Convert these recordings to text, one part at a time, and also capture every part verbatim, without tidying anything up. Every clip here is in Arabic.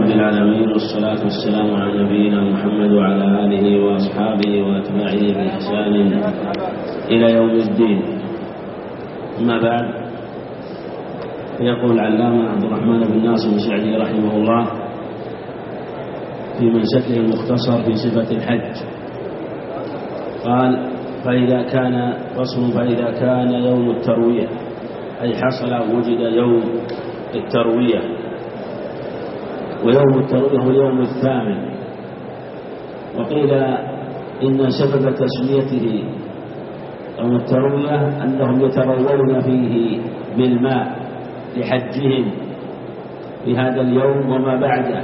رب العالمين، والصلاة والسلام على نبينا محمد وعلى آله وأصحابه وأتباعه بإحسان إلى يوم الدين. أما بعد، يقول العلامة عبد الرحمن بن ناصر السعدي رحمه الله في منسكه المختصر في صفة الحج، قال: فإذا كان فصل فإذا كان يوم التروية، أي حصل وجد يوم التروية، ويوم التروية هو اليوم الثامن. وقيل إن سبب تسميته يوم التروية أنهم يتروون فيه بالماء لحجهم في هذا اليوم وما بعده،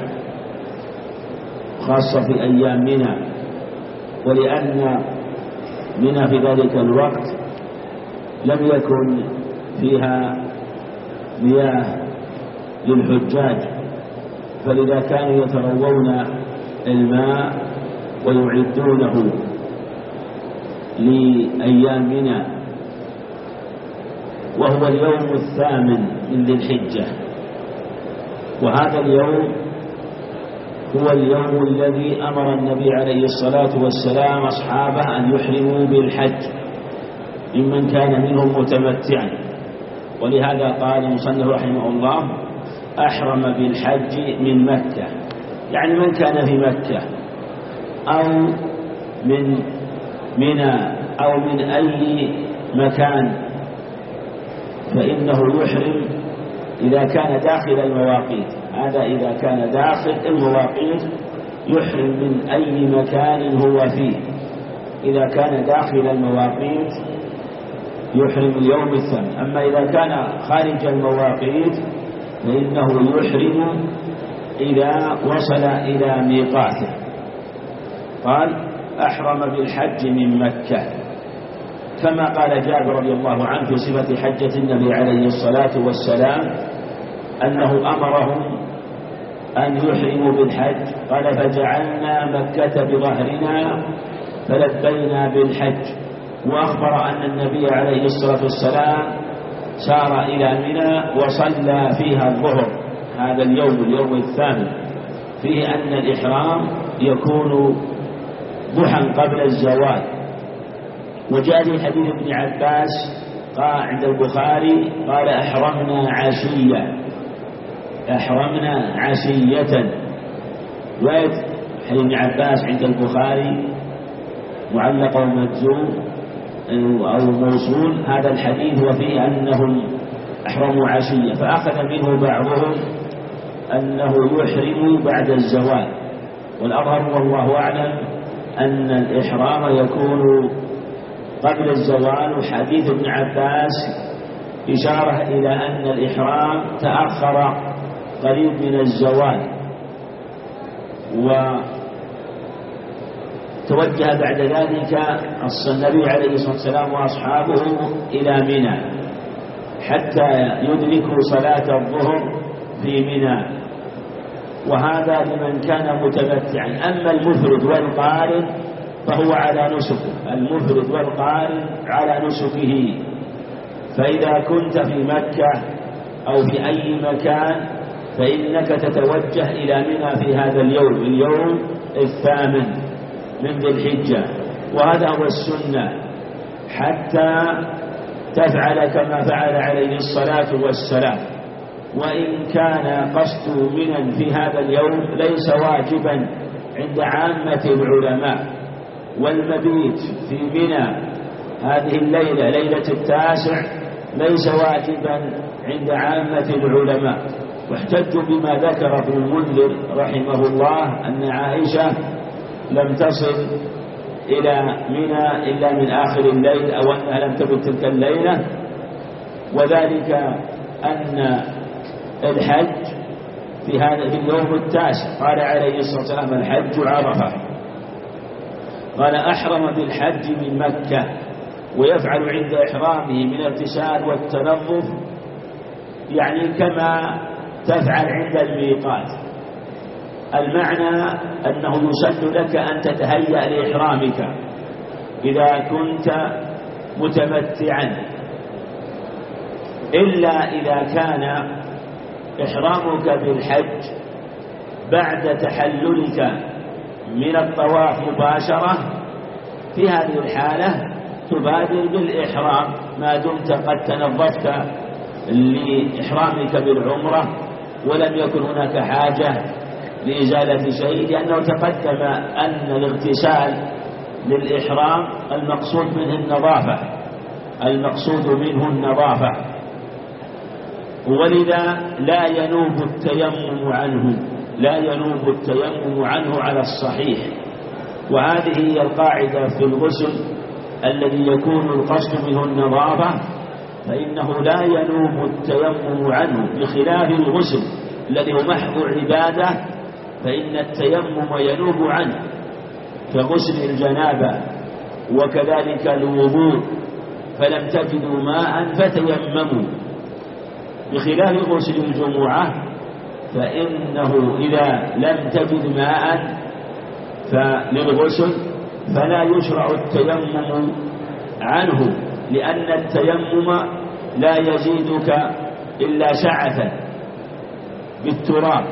خاصة في أيام منى، ولأن منى في ذلك الوقت لم يكن فيها مياه للحجاج، فلذا كانوا يتروون الماء ويعدونه لأيام منى، وهو اليوم الثامن من ذي الحجة. وهذا اليوم هو اليوم الذي أمر النبي عليه الصلاة والسلام أصحابه أن يحرموا بالحج ممن كان منهم متمتعا، ولهذا قال المصنف رحمه الله: أحرم بالحج من مكة، يعني من كان في مكة أو من منى أو من أي مكان فإنه يحرم إذا كان داخل المواقيت. هذا إذا كان داخل المواقيت يحرم من أي مكان هو فيه. إذا كان داخل المواقيت يحرم اليوم الثامن. أما إذا كان خارج المواقيت فإنه يحرم إذا وصل إلى ميقاته. قال: أحرم بالحج من مكة، كما قال جابر رضي الله عنه في صفة حجة النبي عليه الصلاة والسلام أنه أمرهم أن يحرموا بالحج، قال: فجعلنا مكة بظهرنا فلبينا بالحج. وأخبر أن النبي عليه الصلاة والسلام سار إلى منى وصلى فيها الظهر هذا اليوم اليوم الثامن، فيه أن الإحرام يكون ضحى قبل الزوال. وجاء في حديث ابن عباس قال عند البخاري قال: أحرمنا عشية، أحرمنا عشية. وحديث ابن عباس عند البخاري معلق ومجزوم أو موصول، هذا الحديث وفيه أنهم أحرموا عشية، فأخذ منه بعضهم أنه يحرم بعد الزوال، والأظهر والله أعلم أن الإحرام يكون قبل الزوال. وحديث ابن عباس إشارة إلى أن الإحرام تأخر قريب من الزوال، وتوجه بعد ذلك النبي عليه الصلاة والسلام وأصحابه إلى منى حتى يدركوا صلاة الظهر في منى، وهذا لمن كان متمتعا. أما المفرد والقارن فهو على نسكه، المفرد والقارن على نسكه. فإذا كنت في مكة أو في أي مكان فإنك تتوجه إلى منى في هذا اليوم اليوم الثامن من ذي الحجة، وهذا هو السنة، حتى تفعل كما فعل عليه الصلاة والسلام. وإن كان قصد منى في هذا اليوم ليس واجبا عند عامة العلماء، والمبيت في منى هذه الليلة ليلة التاسع ليس واجبا عند عامة العلماء. واحتجوا بما ذكر ابن المنذر رحمه الله أن عائشة لم تصل إلى منى إلا من آخر الليل، أو أنها لم تكن تلك الليلة، وذلك أن الحج في هذا في اليوم التاسع قال عليه الصلاة والسلام: الحج عرفة. قال: أحرم بالحج من مكة، ويفعل عند إحرامه من الاغتسال والتنظف يعني كما تفعل عند الميقات. المعنى أنه يسن لك أن تتهيأ لإحرامك إذا كنت متمتعا، إلا إذا كان إحرامك بالحج بعد تحللك من الطواف مباشرة، في هذه الحالة تبادر بالإحرام ما دمت قد تنظفت لإحرامك بالعمرة ولم يكن هناك حاجة لإزالة شيء، لأنه تقدم أن الاغتسال للإحرام المقصود منه النظافة، المقصود منه النظافة، ولذا لا ينوب التيمم عنه، لا ينوب التيمم عنه على الصحيح. وهذه هي القاعدة في الغسل الذي يكون القصد منه النظافة، فإنه لا ينوب التيمم عنه، بخلاف الغسل الذي هو محض عبادة فإن التيمم ينوب عنه، كغسل الجنابة وكذلك الوضوء، فلم تجدوا ماء فتيمموا، بخلاف غسل الجمعة فإنه إذا لم تجد ماء فللغسل فلا يشرع التيمم عنه، لأن التيمم لا يزيدك إلا سعة بالتراب.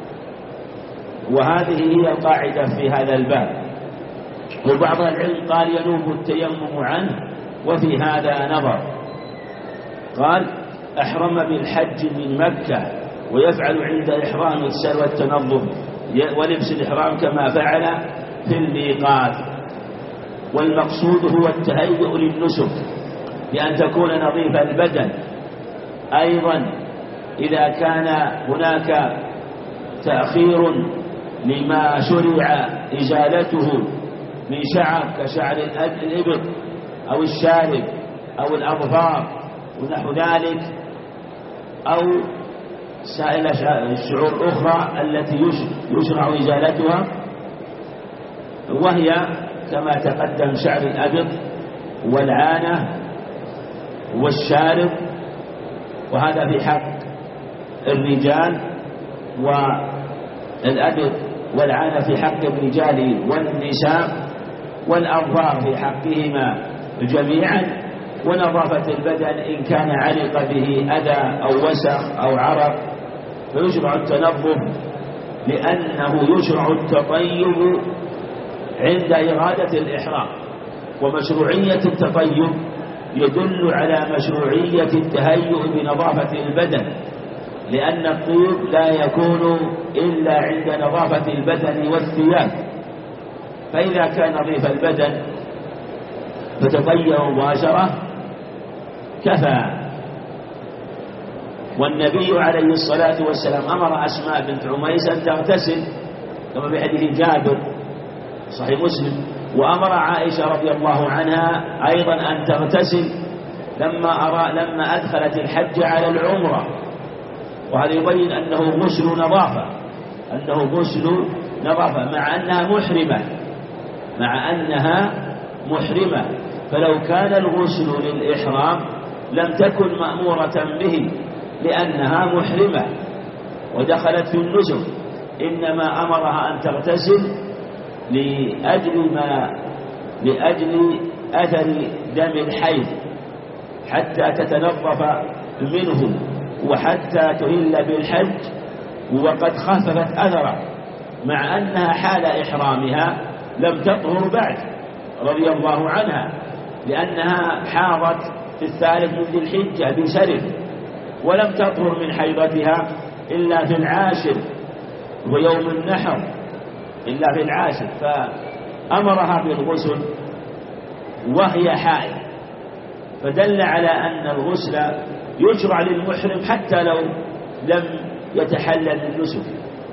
وهذه هي القاعدة في هذا الباب. وبعض العلم قال ينوب التيمم عنه، وفي هذا نظر. قال أحرم بالحج من مكة ويفعل عند إحرام السر والتنظف ولبس الإحرام كما فعل في الميقات، والمقصود هو التهيؤ للنسك بأن تكون نظيف البدن. أيضا إذا كان هناك تأخير لما شرع إزالته من شعر كشعر الإبط أو الشارب أو الأظفار ونحو ذلك، أو سائل الشعور الأخرى التي يشرع إزالتها، وهي كما تقدم شعر الأبط والعانة والشارب، وهذا في حق الرجال، والأبط والعانة في حق الرجال والنساء، والأظفار في حقهما جميعا، ونظافة البدن إن كان علق به أذى أو وسخ أو عرق فيشرع التنظف، لأنه يشرع التطيب عند إرادة الإحرام. ومشروعية التطيب يدل على مشروعية التهيؤ بنظافة البدن، لأن الطيب لا يكون إلا عند نظافة البدن والثياب، فإذا كان نظيف البدن فتطيب مباشرة كفى. والنبي عليه الصلاة والسلام أمر أسماء بنت عميس أن تغتسل كما في حديث جابر صحيح مسلم، وأمر عائشة رضي الله عنها أيضا أن تغتسل لما أرى لما أدخلت الحج على العمرة، وهذا يبين أنه غسل نظافة، أنه غسل نظافة مع أنها محرمة، مع أنها محرمة. فلو كان الغسل للإحرام لم تكن مأمورة به لأنها محرمة ودخلت في النسك، إنما أمرها أن تغتسل لأجل ما لأجل أثر دم الحيض حتى تتنظف منه وحتى تهل بالحج وقد خففت أثره، مع أنها حال إحرامها لم تطهر بعد رضي الله عنها، لأنها حاضت في الثالث من ذي الحجة بسرف، ولم تطهر من حيضتها إلا في العاشر ويوم النحر إلا في العاشر، فأمرها بالغسل وهي حائض، فدل على أن الغسل يشرع للمحرم حتى لو لم يتحلل بالنسك،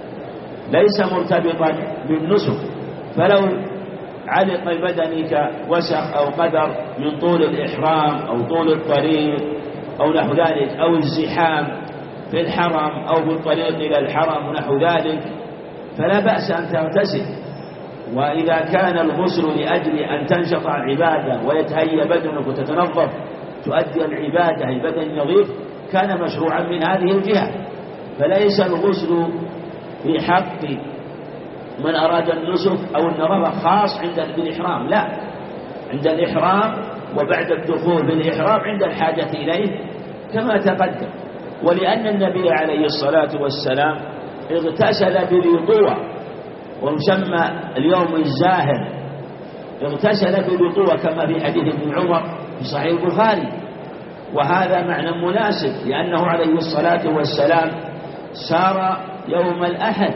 ليس مرتبطا بالنسك. فلو علق بدنك وسخ أو قدر من طول الإحرام أو طول الطريق أو نحو ذلك، أو الزحام في الحرم أو في الطريق إلى الحرم ونحو ذلك، فلا بأس أن تغتسل. وإذا كان الغسل لأجل أن تنشط العبادة ويتهيأ بدنك وتتنظف تؤدي العبادة البدن نظيف، كان مشروعا من هذه الجهة. فليس الغسل في حق من أراد النسك أو النظافة خاص عند الإحرام، لا، عند الإحرام وبعد الدخول بالإحرام عند الحاجة إليه كما تقدم. ولأن النبي عليه الصلاة والسلام اغتسل بذي طوى، ومسمى اليوم الزاهر، اغتسل بذي طوى كما في حديث ابن عمر في صحيح البخاري. وهذا معنى مناسب، لأنه عليه الصلاة والسلام سار يوم الأحد،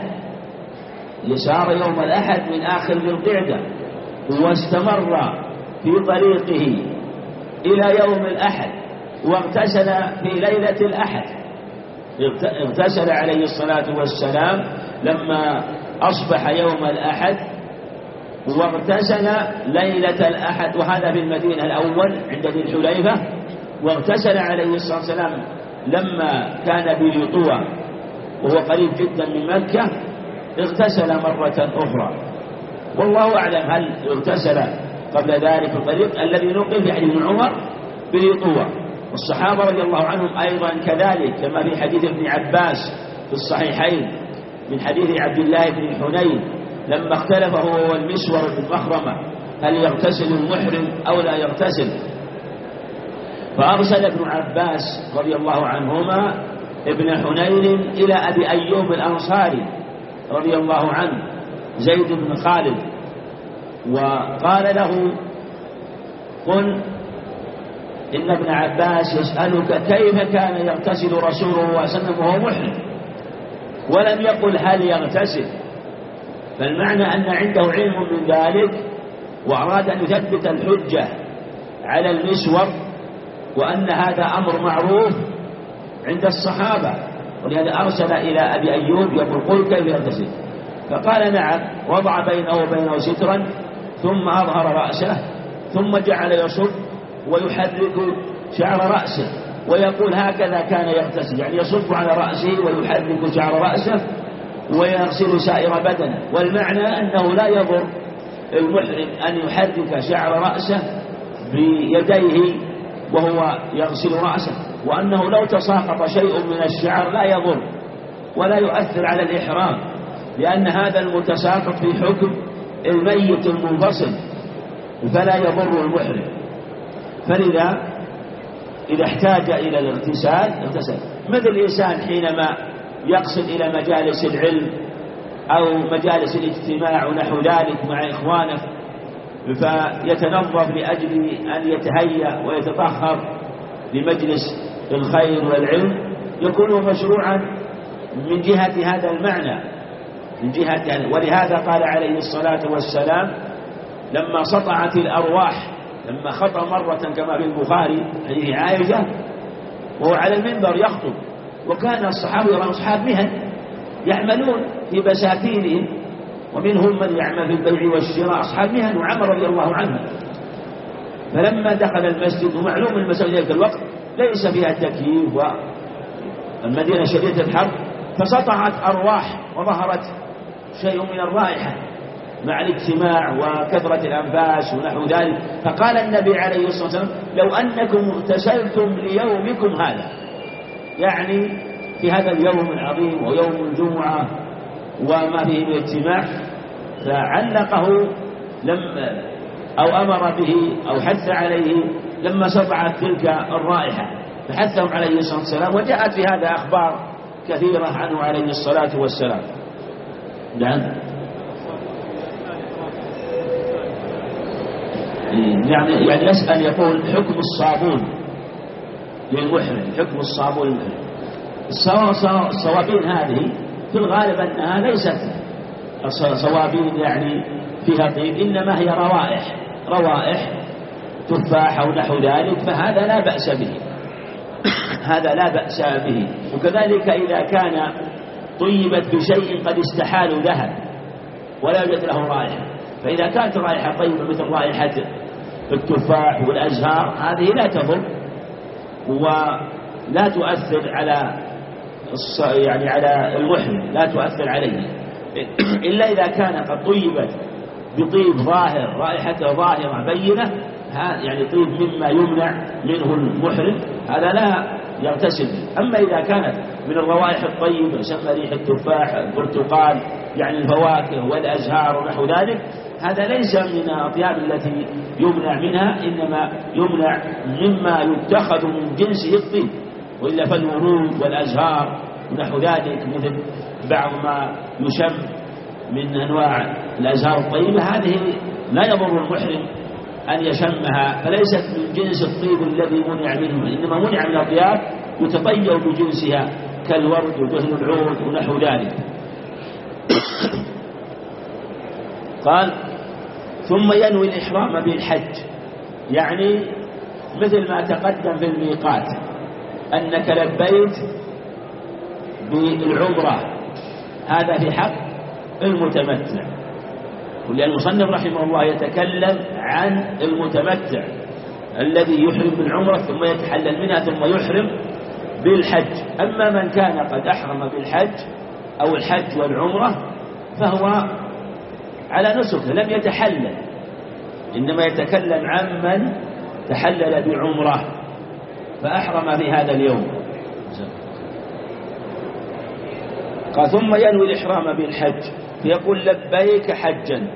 سار يوم الأحد من آخر ذي القعدة، واستمر في طريقه إلى يوم الأحد، واغتسل في ليلة الأحد، اغتسل عليه الصلاة والسلام لما أصبح يوم الأحد، واغتسل ليلة الأحد، وهذا في المدينة الأول عند ذي الحليفة. واغتسل عليه الصلاة والسلام لما كان بذي طوى وهو قريب جدا من مكة، اغتسل مرة أخرى. والله أعلم هل اغتسل قبل ذلك في الطريق الذي نقل في حديث ابن عمر بذي طوى. والصحابة رضي الله عنهم أيضا كذلك، كما في حديث ابن عباس في الصحيحين من حديث عبد الله بن حنين لما اختلف هو والمسور بن مخرمة هل يغتسل المحرم أو لا يغتسل، فأرسل ابن عباس رضي الله عنهما ابن حنين إلى أبي أيوب الأنصاري رضي الله عنه زيد بن خالد، وقال له: قل إن ابن عباس يسألك كيف كان يغتسل رسول الله صلى الله عليه وسلم وهو محرم، ولم يقل هل يغتسل، فالمعنى أن عنده علم من ذلك، وأراد أن يثبت الحجة على المسور، وأن هذا أمر معروف عند الصحابة، ولهذا أرسل إلى أبي أيوب يقول: قل كيف يغتسل، فقال: نعم. وضع بينه وبينه سترا، ثم أظهر رأسه، ثم جعل يصب ويحرك شعر رأسه ويقول: هكذا كان يغتسل، يعني يصب على رأسه ويحرك شعر رأسه ويغسل سائر بدنه. والمعنى أنه لا يضر المحرم أن يحرك شعر رأسه بيديه وهو يغسل رأسه، وأنه لو تساقط شيء من الشعر لا يضر ولا يؤثر على الإحرام، لأن هذا المتساقط في حكم الميت المنفصل فلا يضر المحرم. فلذا إذا احتاج إلى الاغتسال اغتسل، مثل الإنسان حينما يقصد إلى مجالس العلم أو مجالس الاجتماع ونحو ذلك مع إخوانه، فيتنظف لأجل أن يتهيأ ويتطهر لمجلس الخير والعلم، يكون مشروعا من جهة هذا المعنى، من جهة. ولهذا قال عليه الصلاة والسلام لما سطعت الأرواح، لما خطأ مرة كما في البخاري حديث عائشة وهو على المنبر يخطب، وكان الصحابة يرون أصحاب مهن يعملون في بساتينهم، ومنهم من يعمل في البيع والشراء، أصحاب مهن، وعمر رضي الله عنه. فلما دخل المسجد، ومعلوم المساجد ذلك الوقت ليس فيها تكييف والمدينة شديدة الحر، فسطعت أرواح وظهرت شيء من الرائحة مع الاجتماع وكثرة الأنفاس ونحو ذلك. فقال النبي عليه الصلاة والسلام: لو أنكم اغتسلتم ليومكم هذا، يعني في هذا اليوم العظيم ويوم الجمعة وما فيه من اجتماع، فعلقه لم أو أمر به أو حث عليه لما سطعت تلك الرائحة، فحثهم عليه الصلاة والسلام. وجاءت في هذا أخبار كثيرة عنه عليه الصلاة والسلام. نعم يعني يعني يسأل يقول: حكم الصابون للمحرم، حكم الصابون للمحرم. الصوابين هذه في الغالب أنها ليست صوابين يعني فيها طيب، إنما هي روائح روائح تفاح أو نحو ذلك، فهذا لا بأس به، هذا لا بأس به. وكذلك إذا كان طيبت بشيء قد استحال ذهب ولا يوجد له رائحة، فإذا كانت رائحة طيبة مثل رائحة التفاح والأزهار هذه لا تضر ولا تؤثر على يعني على المحرم، لا تؤثر عليه، إلا إذا كان قد طيبت بطيب ظاهر، رائحته ظاهرة بينة، يعني طيب مما يمنع منه المحرم، هذا لا يغتسل. أما إذا كانت من الروائح الطيبة يسمى ريح التفاح، البرتقال، يعني الفواكه والأزهار ونحو ذلك، هذا ليس من الأطياب التي يمنع منها، إنما يمنع مما يتخذ من جنسه الطيب، وإلا فالورود والأزهار ونحو ذلك مثل بعض ما يشم من أنواع الأزهار الطيبة، هذه لا يضر المحرم أن يشمها، فليست من جنس الطيب الذي منع منه، إنما منع من الأطياب يتطيب بجنسها كالورد ودهن العود ونحو ذلك. قال ثم ينوي الإحرام بالحج، يعني مثل ما تقدم في الميقات أنك لبيت بالعمرة، هذا في حق المتمتع. ولأن المصنف رحمه الله يتكلم عن المتمتع الذي يحرم بالعمرة ثم يتحلل منها ثم يحرم بالحج. أما من كان قد أحرم بالحج أو الحج والعمرة فهو على نسك لم يتحلل، إنما يتكلم عن من تحلل بعمرة فأحرم في هذا اليوم. قال ثم ينوي الإحرام بالحج فيقول لبيك حجا،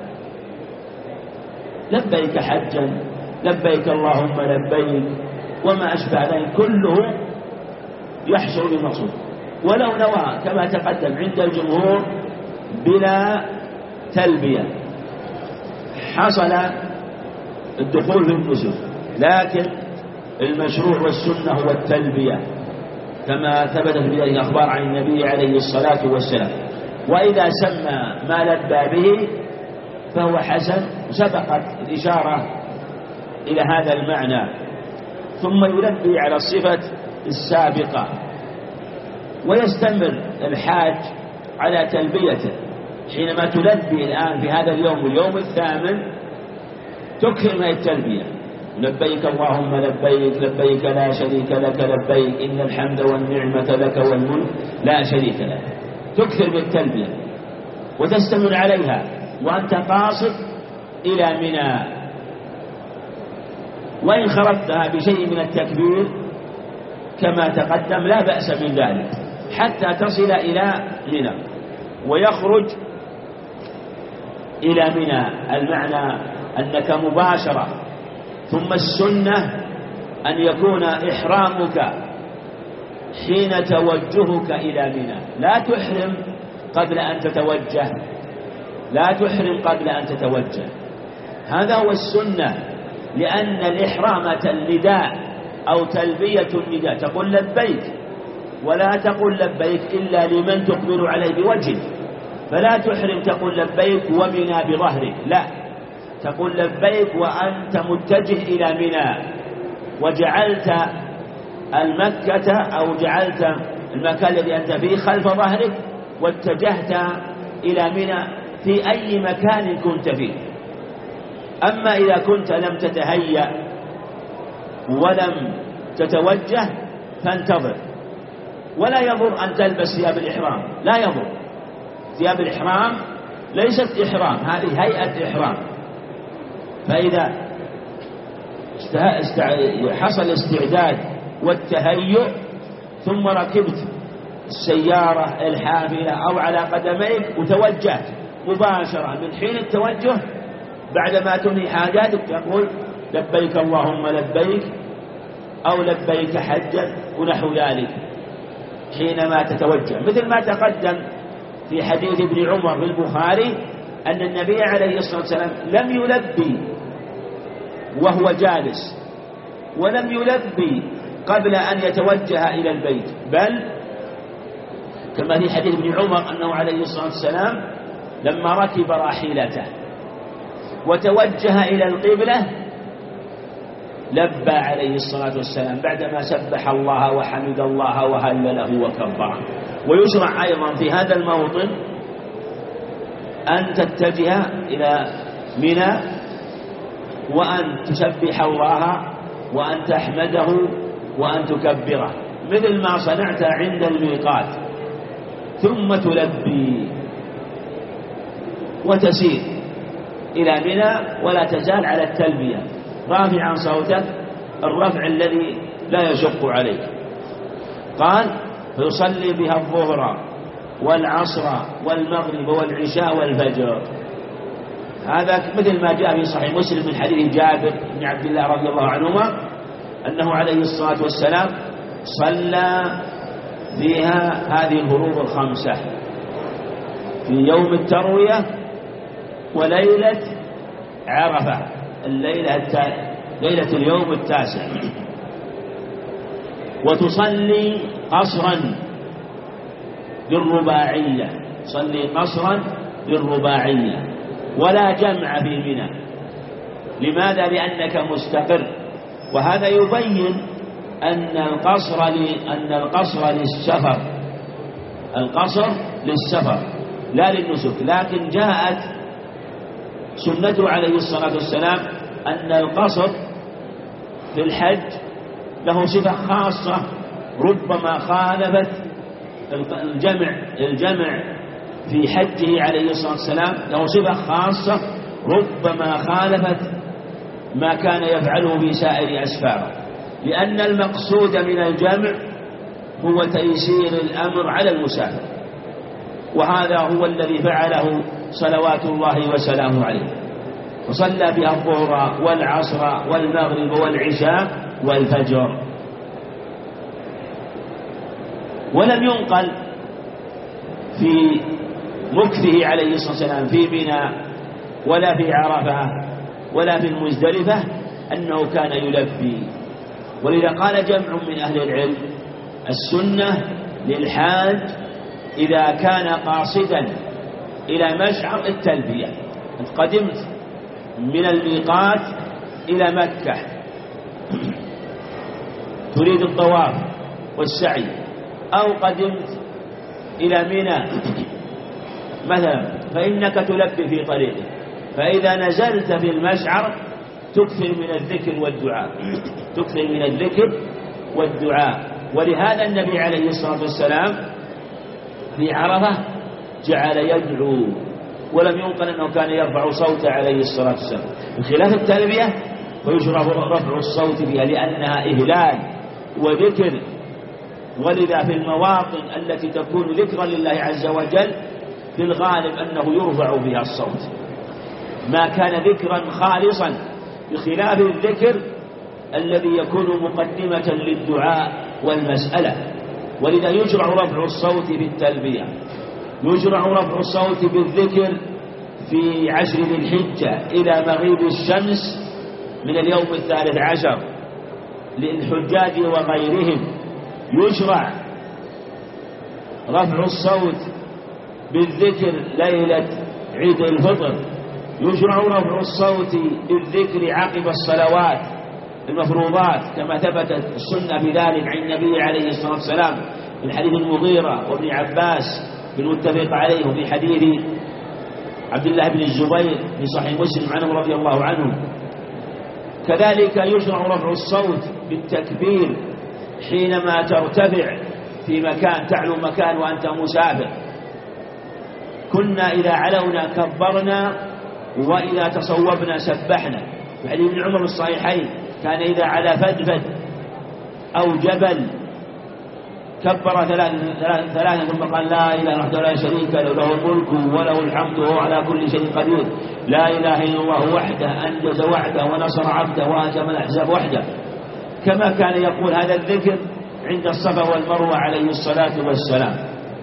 لبيك حجا، لبيك اللهم لبيك، وما أشبه ذلك كله يحصل بالمقصود. ولو نوى كما تقدم عند الجمهور بلا تلبية حصل الدخول في النسك، لكن المشروع والسنة هو التلبية كما ثبتت بذلك أخبار عن النبي عليه الصلاة والسلام. وإذا سمى ما لبى به فهو حسن، سبقت الإشارة إلى هذا المعنى. ثم يلبي على الصفة السابقة، ويستمر الحاج على تلبيته. حينما تلبي الآن في هذا اليوم واليوم الثامن تكثر من التلبية، لبيك اللهم لبيك، لبيك لا شريك لك لبيك، إن الحمد والنعمة لك والملك لا شريك لك. تكثر بالتلبية وتستمر عليها وأنت قاصد إلى منى. وإن خرجتها بشيء من التكبير كما تقدم لا بأس من ذلك حتى تصل إلى منى ويخرج إلى منى، المعنى أنك مباشرة. ثم السنة أن يكون إحرامك حين توجهك إلى منى، لا تحرم قبل أن تتوجه، لا تحرم قبل أن تتوجه، هذا هو السنة. لأن الإحرام النداء أو تلبية النداء، تقول لبيك ولا تقول لبيك إلا لمن تقبل عليه بوجه، فلا تحرم تقول لبيك ومنى بظهرك، لا، تقول لبيك وأنت متجه إلى منى، وجعلت المكة أو جعلت المكان الذي أنت فيه خلف ظهرك واتجهت إلى منى في أي مكان كنت فيه. أما إذا كنت لم تتهيأ ولم تتوجه فانتظر، ولا يضر أن تلبس ثياب الإحرام، لا يضر. ثياب الإحرام ليست إحرام، هذه هيئة إحرام. فإذا حصل الاستعداد والتهيؤ ثم ركبت السيارة الحافلة أو على قدميك وتوجهت مباشرة، من حين التوجه بعدما تنهي حاجاتك تقول لبيك اللهم لبيك أو لبيك حجا ونحو ذلك حينما تتوجه، مثل ما تقدم في حديث ابن عمر في البخاري أن النبي عليه الصلاة والسلام لم يلبي وهو جالس، ولم يلبي قبل أن يتوجه إلى البيت، بل كما في حديث ابن عمر أنه عليه الصلاة والسلام لما ركب راحلته وتوجه إلى القبلة لبى عليه الصلاة والسلام بعدما سبح الله وحمد الله وهلله وكبره. ويشرع أيضا في هذا الموطن أن تتجه إلى منى وأن تسبح الله وأن تحمده وأن تكبره مثل ما صنعت عند الميقات، ثم تلبي وتسير إلى منى ولا تزال على التلبية رافعا صوتك الرفع الذي لا يشق عليك. قال فيصلي بها الظهر والعصر والمغرب والعشاء والفجر. هذا مثل ما جاء في صحيح مسلم من حديث جابر بن عبد الله رضي الله عنهما أنه عليه الصلاة والسلام صلى فيها هذه الفروض الخمسة في يوم التروية وليلة عرفة، الليلة التا... ليلة اليوم التاسع. وتصلي قصرا بالرباعية، تصلي قصرا بالرباعية ولا جمع في منى. لماذا؟ لأنك مستقر. وهذا يبين أن القصر أن القصر للسفر، القصر للسفر لا للنسك. لكن جاءت سنته عليه الصلاة والسلام أن القصر في الحج له صفة خاصة ربما خالفت الجمع الجمع في حجه عليه الصلاة والسلام، له صفة خاصة ربما خالفت ما كان يفعله في سائر أسفاره، لأن المقصود من الجمع هو تيسير الأمر على المسافر، وهذا هو الذي فعله صلوات الله وسلامه عليه. وصلى بها الظهر والعصر والمغرب والعشاء والفجر. ولم ينقل في مكثه عليه الصلاة والسلام في منى ولا في عرفة ولا في المزدلفة أنه كان يلبي. ولذا قال جمع من أهل العلم: السنة للحاج إذا كان قاصدا إلى مشعر التلبية، قدمت من الميقات إلى مكة تريد الطواف والسعي، أو قدمت إلى منى مثلا، فإنك تلبي في طريقه. فإذا نزلت في المشعر تكثر من الذكر والدعاء، تكثر من الذكر والدعاء. ولهذا النبي عليه الصلاة والسلام في عرفة جعل يدعو، ولم ينقل أنه كان يرفع صوته عليه الصلاة والسلام، بخلاف التلبية ويشرع رفع الصوت فيها لأنها إهلال وذكر. ولذا في المواطن التي تكون ذكرا لله عز وجل في الغالب أنه يرفع فيها الصوت، ما كان ذكرا خالصا، بخلاف الذكر الذي يكون مقدمة للدعاء والمسألة. ولذا يشرع رفع الصوت بالتلبية، يشرع رفع الصوت بالذكر في عشر ذي الحجة إلى مغيب الشمس من اليوم الثالث عشر للحجاج وغيرهم. يشرع رفع الصوت بالذكر ليلة عيد الفطر، يشرع رفع الصوت بالذكر عقب الصلوات المفروضات كما ثبتت السنة بذلك عن النبي عليه الصلاة والسلام من حديث المغيرة وابن عباس بالمتفق عليه، وفي حديث عبد الله بن الزبير في صحيح مسلم عنه رضي الله عنه. كذلك يشرع رفع الصوت بالتكبير حينما ترتفع في مكان، تعلو مكان وأنت مسافر. كنا إذا علونا كبرنا وإذا تصوبنا سبحنا. في حديث ابن عمر الصحيحين كان إذا على فدفد أو جبل كبر ثلاثا ثم قال: لا إله إلا الله لا شريك له، له الملك وله الحمد وهو على كل شيء قدير، لا إله إلا الله وحده أنجز وعده ونصر عبده وهزم الأحزاب وحده. كما كان يقول هذا الذكر عند الصفا والمروة عليه الصلاة والسلام.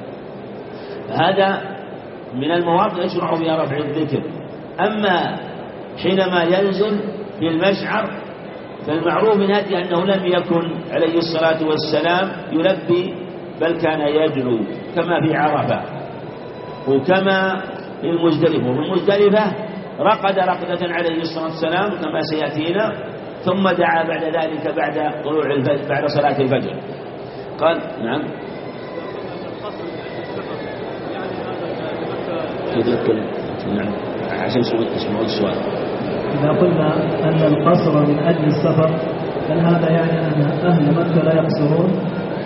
هذا من المواقع يشرع فيها رفع الذكر. أما حينما ينزل بالمشعر فالمعروف من هذه أنه لم يكن عليه الصلاة والسلام يلبي، بل كان يدعو كما في عرفة وكما في المزدلفة. وفي المزدلفة رقد رقدة عليه الصلاة والسلام كما سيأتينا، ثم دعا بعد ذلك بعد طلوع الفجر بعد صلاة الفجر. قال: نعم نعم عشان اسمعوا السؤال. إذا قلنا أن القصر من أجل السفر، هل هذا يعني أن أهل مكة لا يقصرون؟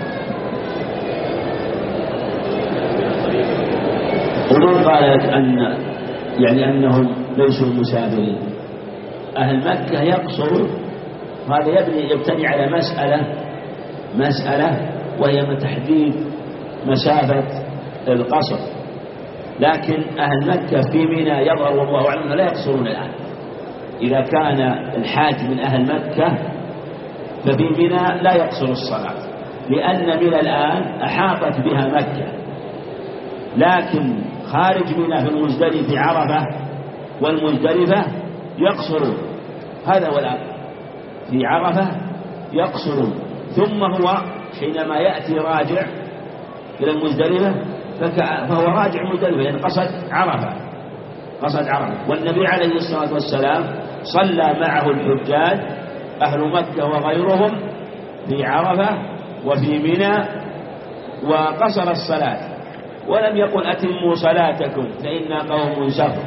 ومن قالت أن يعني أنهم ليسوا مسافرين، أهل مكة يقصرون. هذا يبني يبتني على مسألة مسألة وهي من تحديد مسافة القصر. لكن أهل مكة في منى يظهر والله أعلم لا يقصرون الآن. إذا كان الحاج من أهل مكة ففي منى لا يقصر الصلاة، لأن منى الآن أحاطت بها مكة، لكن خارج منى في المزدلفة في عرفة والمزدلفة يقصرون، هذا هو الأمر، في عرفة يقصرون، ثم هو حينما يأتي راجع إلى المزدلفة فهو راجع مزدلفة يعني قصد عرفة، قصد عرفة. والنبي عليه الصلاة والسلام صلى معه الحجاج أهل مكة وغيرهم في عرفة وفي منى وقصر الصلاة، ولم يقل أتموا صلاتكم فإنا قوم سفر،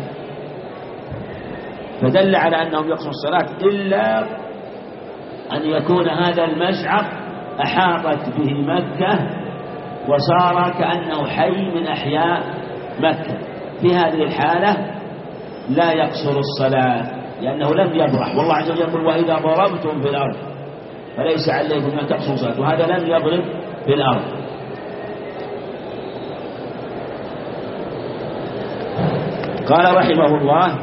فدل على أنهم يقصروا الصلاة إلا أن يكون هذا المشعر أحاطت به مكة وصار كأنه حي من أحياء مكة، في هذه الحالة لا يقصر الصلاة لأنه لم يبرح، والله عز وجل يقول وإذا ضربتم في الأرض فليس عليكم أن تقصروا الصلاة، وهذا لم يضرب في الأرض. قال رحمه الله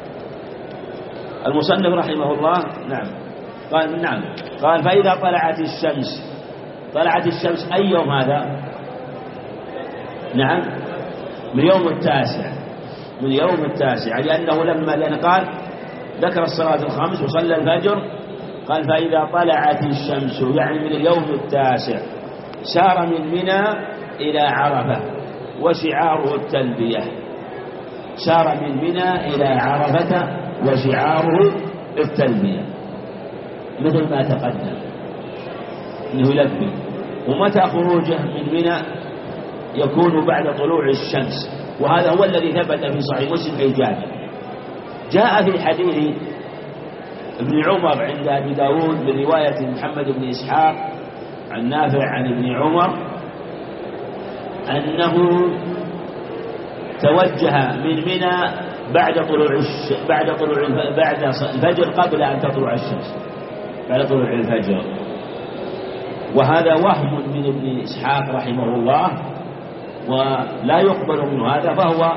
المصنف رحمه الله نعم قال نعم قال فإذا طلعت الشمس، طلعت الشمس أي يوم هذا؟ نعم من يوم التاسع، من يوم التاسع، لأنه لما لأن قال ذكر الصلاة الخمس وصلى الفجر، قال فإذا طلعت الشمس يعني من اليوم التاسع سار من منى إلى عرفة وشعاره التلبية، سار من منى إلى عرفة وشعاره التلبية مثل ما تقدم إنه يلبي. ومتى خروجه من منى؟ يكون بعد طلوع الشمس، وهذا هو الذي ثبت في صحيح مسلم في جابر. جاء في حديث ابن عمر عند أبي داود برواية محمد بن إسحاق عن نافع عن ابن عمر أنه توجه من منى بعد طلوع الش... بعد طلوع بعد الفجر قبل أن تطلع الشمس، بعد طلوع الفجر، وهذا وهم من ابن إسحاق رحمه الله ولا يقبل منه هذا، فهو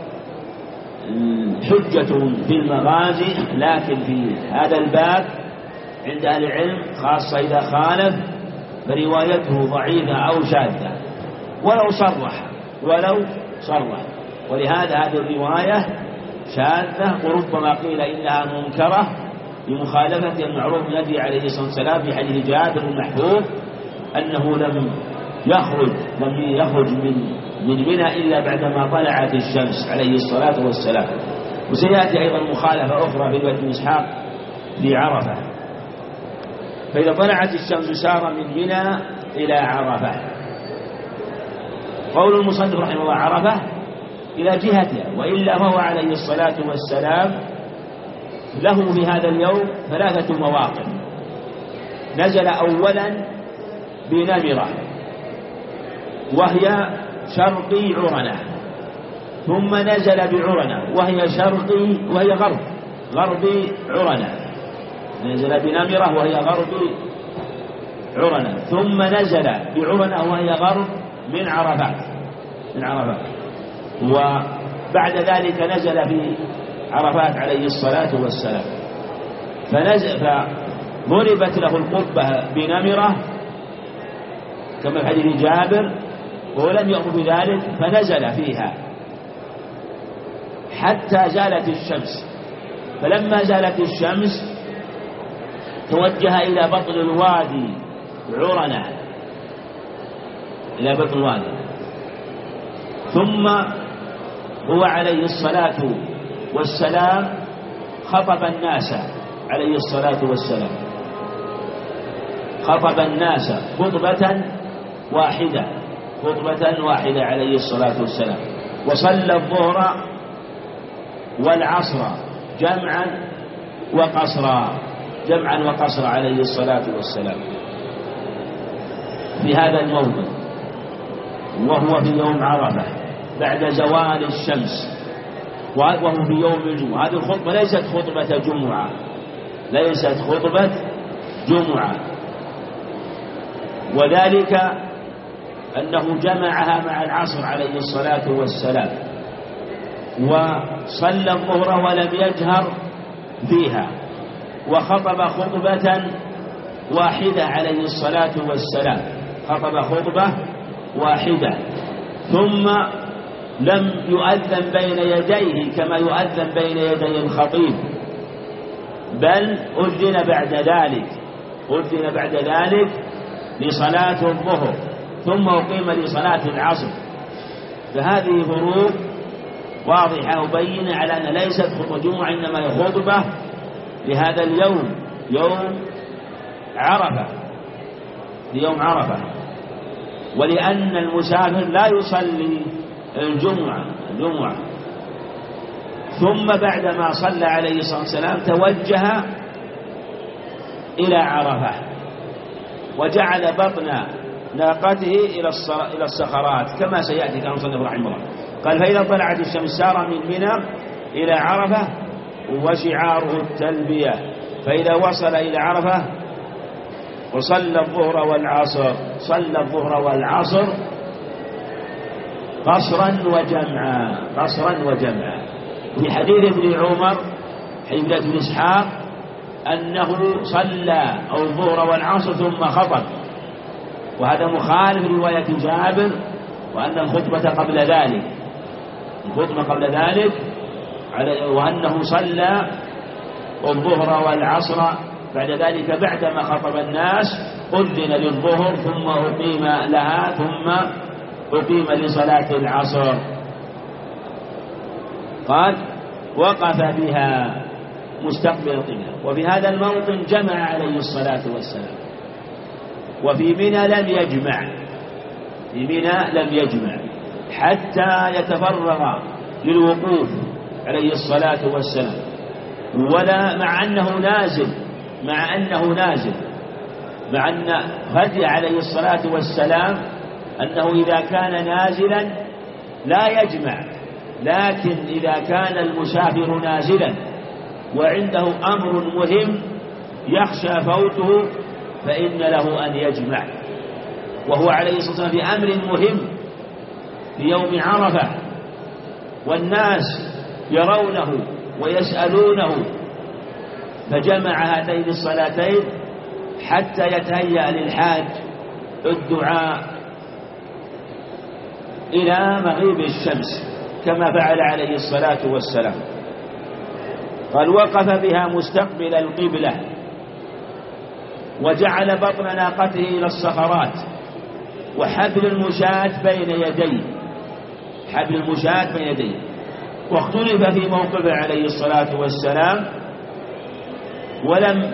حجة في المغازي، لكن في هذا الباب عند أهل العلم خاصة إذا خالف فروايته ضعيفة أو شاذة ولو صرح ولو صرح ولهذا هذه الرواية شاذة وربما قيل إنها منكرة لمخالفة المعروف من النبي عليه الصلاة والسلام في حديث جابر المحفوظ أنه لم يخرج لم يخرج من من منى إلا بعدما طلعت الشمس عليه الصلاة والسلام. وسيأتي أيضا مخالفة أخرى في ابن إسحاق في عرفة، فإذا طلعت الشمس سار من منى إلى عرفة. قول المصنف رحمه الله عرفة إلى جهتها، وإلا فهو عليه الصلاة والسلام له في هذا اليوم ثلاثة مواقف. نزل أولا بنمرة وهي شرقي عرنة، ثم نزل بعرنة وهي شرقي وهي غرب غربي عرنة، نزل بنمرة وهي غربي عرنة، ثم نزل بعرنة وهي غرب من عرفات من عرفات وبعد ذلك نزل في عرفات عليه الصلاة والسلام، فنزل فضربت له القبة بنمرة كما في حديث جابر، ولم يأمر بذلك فنزل فيها حتى زالت الشمس، فلما زالت الشمس توجه إلى بطن الوادي عرنة، إلى بطن الوادي، ثم هو عليه الصلاة والسلام خطب الناس عليه الصلاة والسلام خطب الناس خطبة واحدة خطبة واحدة عليه الصلاة والسلام، وصلى الظهر والعصر جمعا وقصرا جمعا وقصرا عليه الصلاة والسلام في هذا الموضع، وهو في يوم عرفة بعد زوال الشمس، وهو في يوم الجمعة. هذه الخطبة ليست خطبة جمعة ليست خطبة جمعة وذلك أنه جمعها مع العصر عليه الصلاة والسلام، وصلى الظهر ولم يجهر فيها، وخطب خطبة واحدة عليه الصلاة والسلام خطب خطبة واحدة، ثم لم يؤذن بين يديه كما يؤذن بين يدي الخطيب، بل أذن بعد ذلك أذن بعد ذلك لصلاة الظهر، ثم أقيم لصلاة العصر. فهذه فروق واضحة وبينة على أن ليست خطبة جمعة، إنما هي خطبة لهذا اليوم، يوم عرفة، ليوم عرفة. ولأن المسافر لا يصلي الجمعة الجمعة ثم بعدما صلى عليه الصلاة والسلام توجه إلى عرفة وجعل بطن ناقته إلى الصخرات كما سيأتي كما صنف رحمه الله. قال: فإذا طلعت الشمس سار من منى إلى عرفة وشعاره التلبية، فإذا وصل إلى عرفة وصلى الظهر والعصر صلى الظهر والعصر قصرا وجمعا قصرا وجمعا. في حديث ابن عمر حديث ابن إسحاق أنه صلى الظهر والعصر ثم خطب، وهذا مخالف رواية جابر، وأن الخطبة قبل ذلك الخطبة قبل ذلك وأنه صلى الظهر والعصر بعد ذلك بعدما خطب الناس أذن للظهر ثم أقيم لها ثم أقيم لصلاة العصر. قال: وقف بها مستقبل القبلة. وفي هذا الموطن جمع عليه الصلاة والسلام، وفي منى لم يجمع في منى لم يجمع حتى يتفرغ للوقوف عليه الصلاة والسلام، ولا مع أنه نازل مع أنه نازل مع أن هدي عليه الصلاة والسلام أنه إذا كان نازلا لا يجمع، لكن إذا كان المسافر نازلا وعنده أمر مهم يخشى فوته فإن له أن يجمع. وهو عليه الصلاة والسلام في أمر مهم في يوم عرفة والناس يرونه ويسألونه، فجمع هاتين الصلاتين حتى يتهيأ للحاج الدعاء إلى مغيب الشمس كما فعل عليه الصلاة والسلام. قال: وقف بها مستقبل القبلة وجعل بطن ناقته إلى الصخرات وحبل المشاة بين يديه حبل المشاة بين يديه. واختلف في موقفه عليه الصلاة والسلام، ولم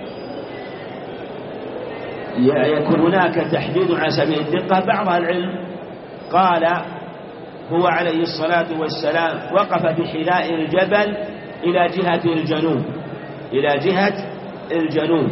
يكن هناك تحديد على سبيل الدقة. بعض العلم قال هو عليه الصلاة والسلام وقف بحذاء الجبل إلى جهة الجنوب إلى جهة الجنوب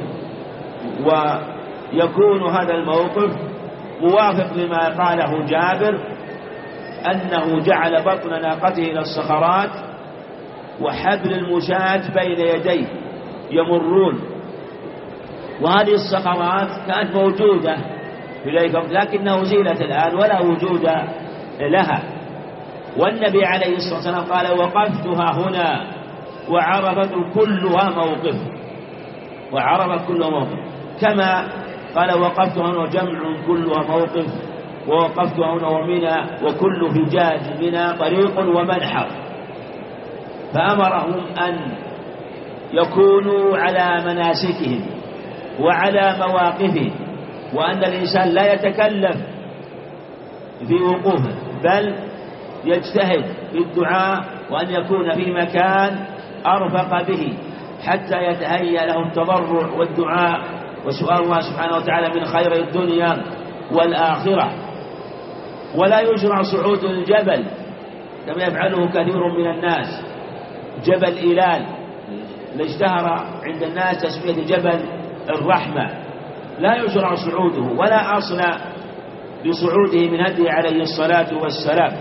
ويكون هذا الموقف موافق لما قاله جابر أنه جعل بطن ناقته إلى الصخرات وحبل المشاة بين يديه يمرون. وهذه الصخرات كانت موجودة في ذلك لكنه زيلت الآن ولا وجود لها. والنبي عليه الصلاة والسلام قال: وقفتها هنا وعرفة كلها موقف وعرفة كلها موقف، كما قال: وقفتها هنا وجمع كلها موقف، ووقفتها هنا ومنى وكل فجاج منى طريق ومنحر. فأمرهم أن يكونوا على مناسكهم وعلى مواقفهم، وأن الإنسان لا يتكلف في وقوفه بل يجتهد في الدعاء، وأن يكون في مكان أرفق به حتى يتهيأ له التضرع والدعاء وسؤال الله سبحانه وتعالى من خير الدنيا والآخرة. ولا يشرع صعود الجبل كما يفعله كثير من الناس، جبل إيلال اللي اشتهر عند الناس تسمية جبل الرحمة، لا يشرع صعوده ولا أصل لصعوده من هدي عليه الصلاة والسلام.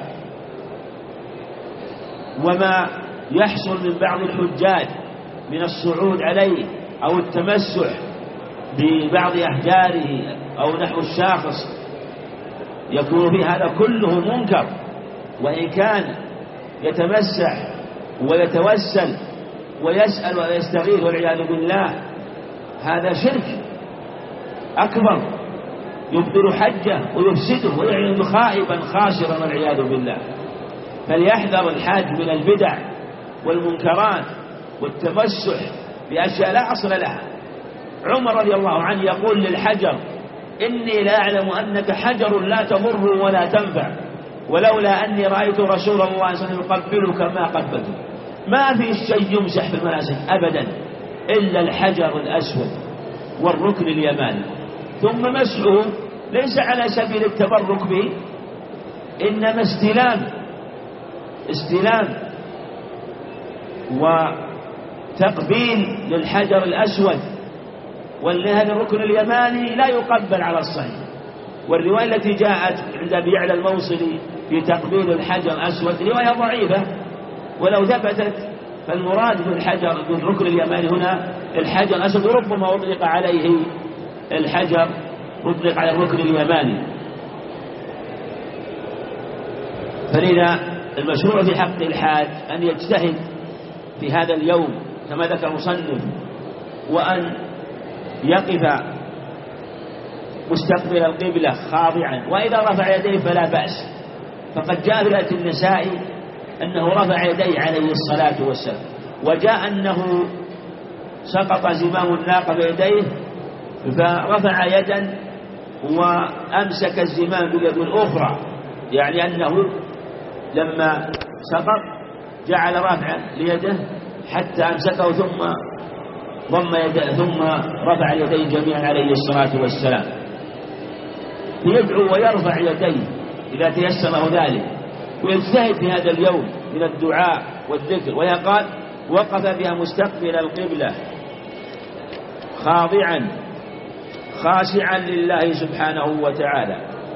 وما يحصل من بعض الحجاج من الصعود عليه أو التمسح ببعض أحجاره أو نحو الشاخص يكون في هذا كله منكر، وإن كان يتمسح ويتوسل ويسأل ويستغيث والعياذ بالله هذا شرك أكبر يبطل حجه ويفسده ويعلن خائبا خاسرا والعياذ بالله. فليحذر الحاج من البدع والمنكرات والتمسح بأشياء لا أصل لها. عمر رضي الله عنه يقول للحجر: إني لا أعلم أنك حجر لا تضر ولا تنفع، ولولا أني رأيت رسول الله صلى الله عليه وسلم يقبلك ما قبلته. ما في شيء يمسح في المناسك أبدا إلا الحجر الأسود والركن اليماني، ثم مسحه ليس على سبيل التبرك به، إنما استلام استلام وتقبيل للحجر الأسود، وهذا الركن اليماني لا يقبل على الصحيح. والرواية التي جاءت عند أبي يعلى الموصلي في تقبيل الحجر الأسود رواية ضعيفة، ولو ثبتت فالمراد بالحجر بالركن اليماني هنا الحجر الأسود، وربما أطلق عليه الحجر أطلق على الركن اليماني. فلذا المشروع في حق الحاج أن يجتهد في هذا اليوم كما ذكر المصنف، وأن يقف مستقبل القبلة خاضعا، وإذا رفع يديه فلا بأس، فقد جاء في رواية النساء أنه رفع يديه عليه الصلاة والسلام، وجاء أنه سقط زمام الناقة بيديه فرفع يدا وأمسك الزمام باليد الأخرى، يعني أنه لما سقط جعل رافعا ليده حتى أمسكه ثم ضم يده ثم رفع اليدين جميعا عليه الصلاة والسلام. يدعو ويرفع يديه إذا تيسر له ذلك، ويجتهد في هذا اليوم من الدعاء والذكر. ويقال: وقف بها مستقبل القبلة خاضعا خاشعا لله سبحانه وتعالى.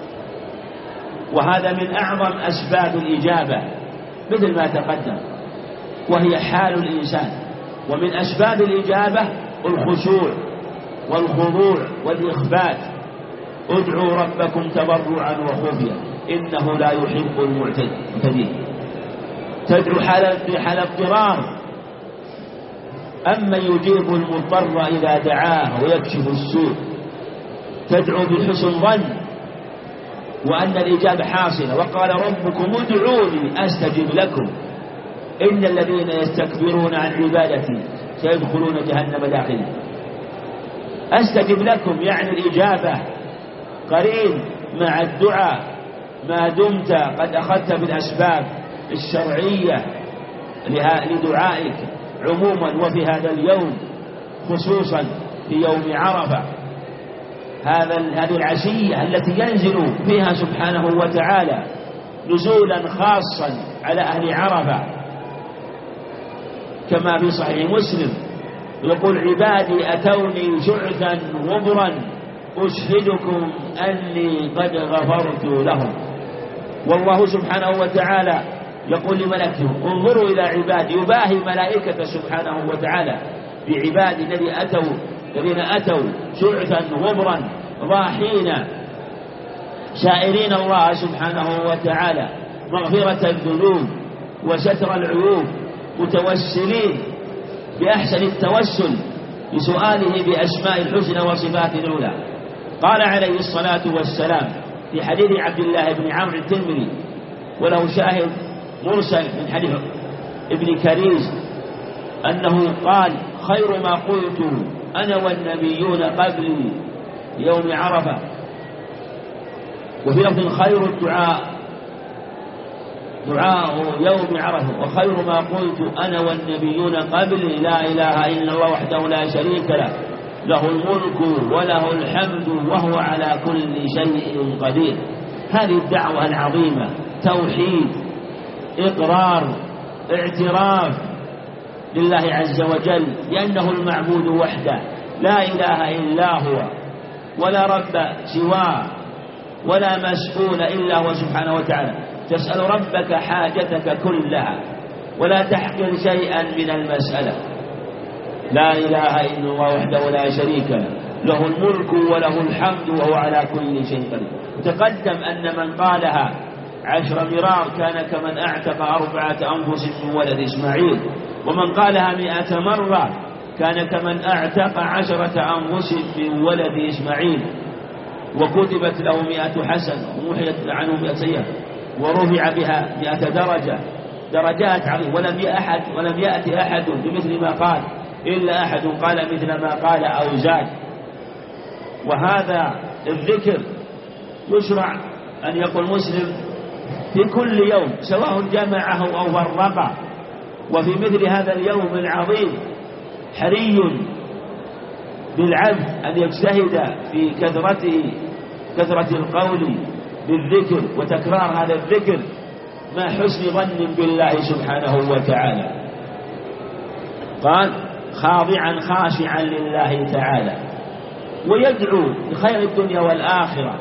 وهذا من أعظم أسباب الإجابة مثل ما تقدم، وهي حال الإنسان. ومن أسباب الإجابة الخشوع والخضوع والإخبات. ادعوا ربكم تضرعا وخفيا إنه لا يحب المعتدين. تدعو حال حال اضطرار. أما يجيب المضطر إذا دعاه ويكشف السوء. تدعو بحسن ظن وأن الإجابة حاصلة. وقال ربكم ادعوني أستجب لكم إن الذين يستكبرون عن عبادتي سيدخلون جهنم داخلين. أستجب لكم يعني الإجابة قرين مع الدعاء ما دمت قد أخذت بالأسباب الشرعية لدعائك عموما، وفي هذا اليوم خصوصا في يوم عرفة، هذا هذه العشية التي ينزل فيها سبحانه وتعالى نزولا خاصا على أهل عرفة، كما في صحيح مسلم يقول: عبادي أتوني شعثا غبرا أشهدكم أني قد غفرت لهم. والله سبحانه وتعالى يقول لملائكته: انظروا إلى عبادي، يباهي ملائكة سبحانه وتعالى بعبادي الذين أتوا الذين أتوا شعثا غبرا ضاحين شائرين الله سبحانه وتعالى مغفرة الذنوب وستر العيوب، متوسلين بأحسن التوسل بسؤاله بأسماء الحسنى وصفات العلى. قال عليه الصلاة والسلام في حديث عبد الله بن عمرو الترمذي، وله شاهد مرسل من حديث ابن كريز، أنه قال: خير ما قلت أنا والنبيون قبلي يوم عرفة. وفي لفظ: خير الدعاء دعاء يوم عرفة، وخير ما قلت أنا والنبيون قبلي لا إله إلا الله وحده لا شريك له له الملك وله الحمد وهو على كل شيء قدير. هذه الدعوة العظيمة توحيد، إقرار، اعتراف لله عز وجل بأنه المعبود وحده لا إله إلا هو، ولا رب سواه، ولا مسؤول إلا هو سبحانه وتعالى. تسأل ربك حاجتك كلها ولا تحقر شيئا من المسألة. لا إله إلا الله وحده لا شريك له له الملك وله الحمد وهو على كل شيء قدير. وتقدم أن من قالها عشر مرار كان كمن أعتق أربعة أنفس من ولد إسماعيل، ومن قالها مئة مرة كان كمن أعتق عشرة أنفس من ولد إسماعيل، وكتبت له مئة حسنة ومحيت عنه مئة سيئة. ورفع بها مئة درجة، درجات عظيمة، ولم أحد ولم يأتي أحد بمثل ما قال إلا أحد قال مثل ما قال أو زاد. وهذا الذكر يشرع أن يقول مسلم في كل يوم سواء جمعه أو فرقه. وفي مثل هذا اليوم العظيم حري بالعبد أن يجتهد في كثرته كثرة القول بالذكر وتكرار هذا الذكر مع حسن ظن بالله سبحانه وتعالى. قال خاضعا خاشعا لله تعالى، ويدعو بخير الدنيا والآخرة،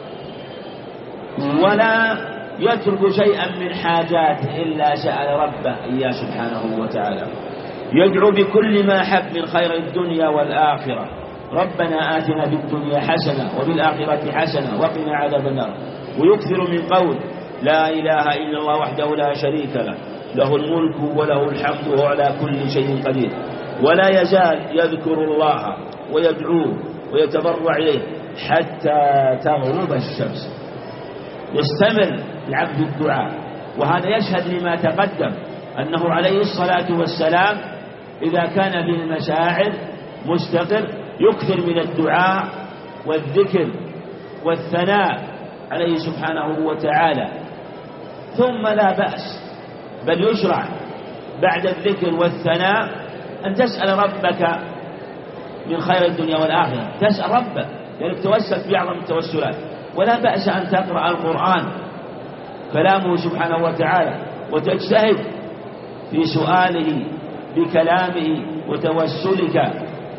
ولا يترك شيئا من حاجاته إلا سأل ربه إياه سبحانه وتعالى. يدعو بكل ما حب من خير الدنيا والآخرة. ربنا آتنا في الدنيا حسنة وفي الآخرة حسنة وقنا عذاب النار. ويكثر من قول لا إله إلا الله وحده لا شريك له، له الملك وله الحمد وهو على كل شيء قدير. ولا يزال يذكر الله ويدعوه ويتضرع إليه حتى تغرب الشمس. يستمر العبد الدعاء، وهذا يشهد لما تقدم أنه عليه الصلاة والسلام إذا كان في المشاعر مستقر يكثر من الدعاء والذكر والثناء عليه سبحانه وتعالى. ثم لا بأس بل يشرع بعد الذكر والثناء أن تسأل ربك من خير الدنيا والآخرة، تسأل ربك يعني توسل بأعظم التوسلات. ولا بأس أن تقرأ القرآن كلامه سبحانه وتعالى وتجتهد في سؤاله بكلامه وتوسلك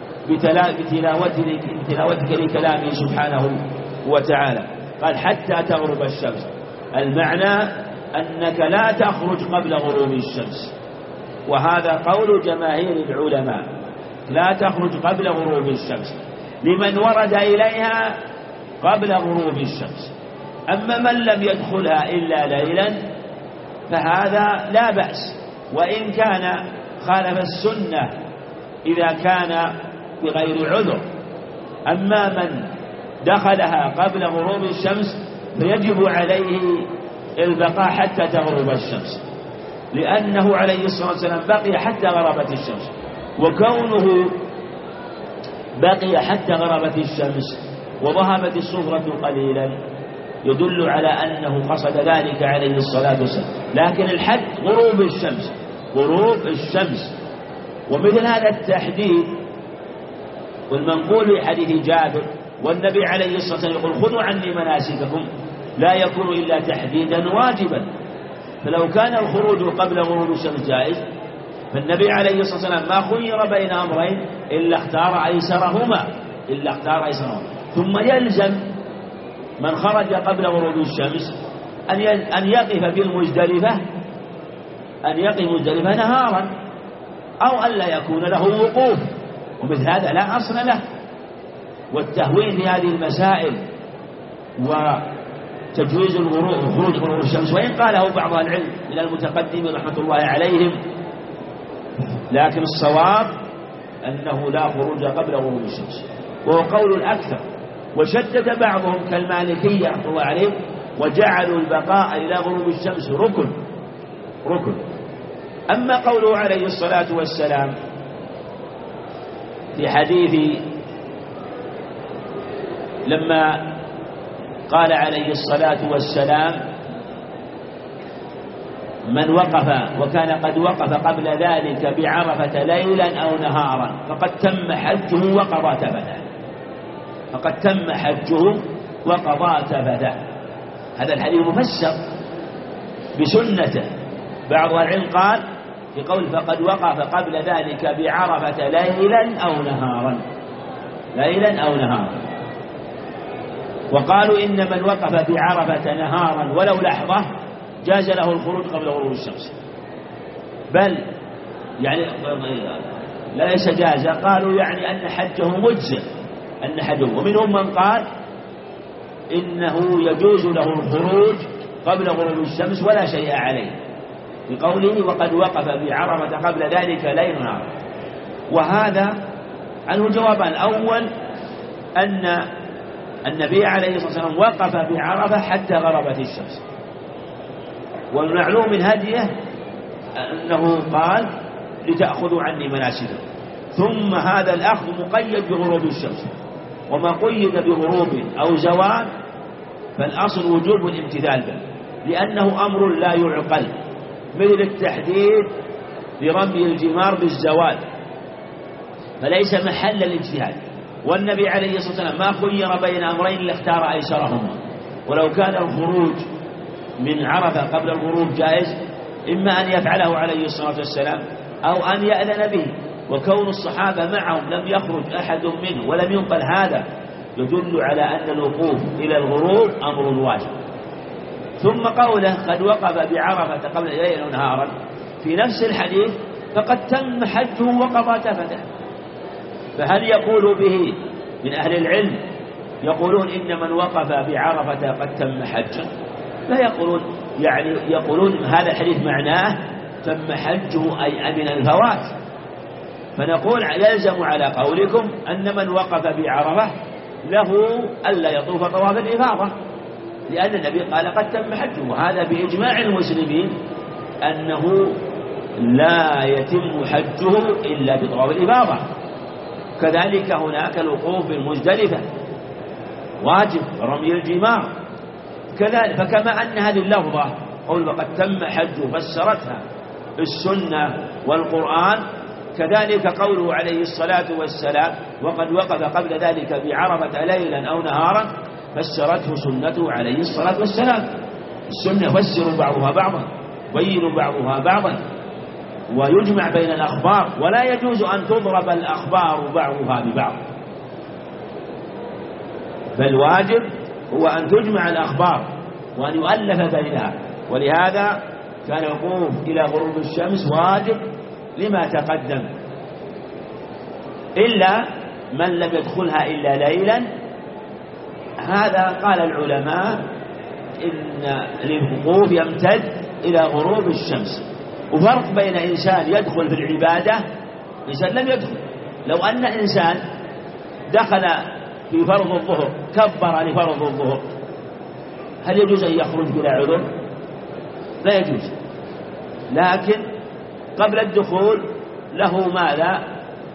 بتلاوتك لكلامه سبحانه وتعالى. قال حتى تغرب الشمس، المعنى أنك لا تخرج قبل غروب الشمس، وهذا قول جماهير العلماء، لا تخرج قبل غروب الشمس لمن ورد إليها قبل غروب الشمس. أما من لم يدخلها إلا ليلا فهذا لا بأس، وإن كان خالف السنة إذا كان بغير عذر. أما من دخلها قبل غروب الشمس فيجب عليه البقاء حتى تغرب الشمس، لأنه عليه الصلاة والسلام بقي حتى غربت الشمس. وكونه بقي حتى غربت الشمس وذهبت الصفرة قليلا يدل على أنه قصد ذلك عليه الصلاة والسلام. لكن الحد غروب الشمس، غروب الشمس. ومثل هذا التحديد والمنقول في حديث جابر، والنبي عليه الصلاة والسلام يقول خذوا عني مناسككم، لا يكون إلا تحديدا واجبا. فلو كان الخروج قبل غروب الشمس جائز فالنبي عليه الصلاة والسلام ما خير بين أمرين إلا اختار أيسرهما إلا اختار أيسرهما. ثم يلزم من خرج قبل غروب الشمس أن يقف بالمزدلفة أن يقف مزدلفة نهارا، أو ألا يكون له وقوف، ومثل هذا لا أصل له. والتهوين في هذه المسائل وتجويز الغروب خروج غروب الشمس وإن قاله بعض العلم من المتقدمين رحمة الله عليهم، لكن الصواب أنه لا خروج قبل غروب الشمس، وهو قول الأكثر. وشدد بعضهم كالمالكية رحمة الله عليهم وجعلوا البقاء إلى غروب الشمس ركن ركن. أما قوله عليه الصلاة والسلام في حديث لما قال عليه الصلاة والسلام من وقف وكان قد وقف قبل ذلك بعرفة ليلا أو نهارا فقد تم حجه وقضى تفثه فقد تم حجه وقضى تفثه. هذا الحديث مفسر بسنته. بعض العلم قال في قول فقد وقف قبل ذلك بعرفة ليلا أو نهارا ليلا أو نهارا وقالوا إن من وقف بعرفة نهارا ولو لحظة جاز له الخروج قبل غروب الشمس، بل يعني ليس جاز، قالوا يعني أن حجه مجزئ أن حجه. ومنهم من قال إنه يجوز له الخروج قبل غروب الشمس ولا شيء عليه بقوله وقد وقف بعرفة قبل ذلك ليل نهار. وهذا عنه جوابان. الأول أن النبي عليه الصلاة والسلام وقف بعرفة حتى غربت الشمس، والمعلوم من هديه أنه قال لتأخذوا عني مناسككم، ثم هذا الأخذ مقيد بغروب الشمس، وما قيد بغروب أو زوال فالأصل وجوب الامتثال به، لأنه أمر لا يعقل، مثل التحديد برمي الجمار بالزوال فليس محل الاجتهاد. والنبي عليه الصلاة والسلام ما خير بين أمرين لاختار أيسرهما، ولو كان الخروج من عرفة قبل الغروب جائز إما أن يفعله عليه الصلاة والسلام أو أن يأذن به، وكون الصحابة معهم لم يخرج أحد منه ولم ينقل هذا يدل على أن الوقوف إلى الغروب أمر واجب. ثم قوله قد وقف بعرفة قبل ليلا ونهارا في نفس الحديث فقد تم حجه وقضى تفته. فهل يقول به من أهل العلم يقولون إن من وقف بعرفة قد تم حجه؟ لا يقولون، يعني يقولون هذا الحديث معناه تم حجه أي أمن الفوات. فنقول يلزم على قولكم أن من وقف بعرفة له ألا يطوف طواف الإفاضة، لأن النبي قال قد تم حجه، وهذا بإجماع المسلمين أنه لا يتم حجه إلا بطواف الإفاضة. كذلك هناك الوقوف بالمزدلفة واجب، رمي الجمار كذلك. فكما أن هذه اللفظة قول وقد تم حجه فسرتها السنة والقرآن، كذلك قوله عليه الصلاة والسلام وقد وقف قبل ذلك بعرفة ليلا أو نهارا فسرته سنته عليه الصلاة والسلام. السنة يفسر بعضها بعضا، يبين بعضها بعضا، ويجمع بين الأخبار، ولا يجوز أن تضرب الأخبار بعضها ببعض، بل واجب هو أن تجمع الأخبار وأن يؤلف بينها. ولهذا كان الوقوف إلى غروب الشمس واجب لما تقدم، إلا من لم يدخلها إلا ليلا. هذا قال العلماء إن الوقوف يمتد إلى غروب الشمس. وفرق بين إنسان يدخل في العبادة إنسان لم يدخل. لو أن إنسان دخل في فرض الظهر كبر لفرض الظهر هل يجوز أن يخرج بلا عذر؟ لا يجوز. لكن قبل الدخول له ماذا؟